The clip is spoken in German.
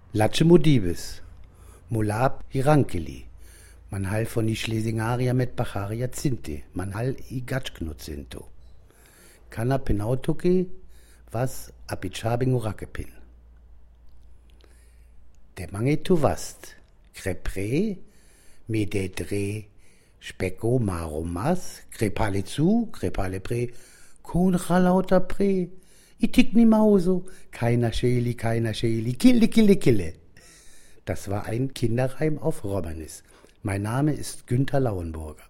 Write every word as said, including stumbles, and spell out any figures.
Latsche Modibis, Mulab Irankeli, Manhal von i Schlesingarier mit Bacharia Zinte, Manhal i Gatschknutzinto. Kana Penautuki, was Abichabingu Rakepin. Der Mange tu wast, Crepre, Mededre, Specko Maromas, Crepale zu, Crepale pre, Koncha lauter pre, Itik ni Mauso, keiner Scheli, keiner Scheli, Kille, Kille, Kille. Das war ein Kinderreim auf Romanis. Mein Name ist Günther Lauenburger.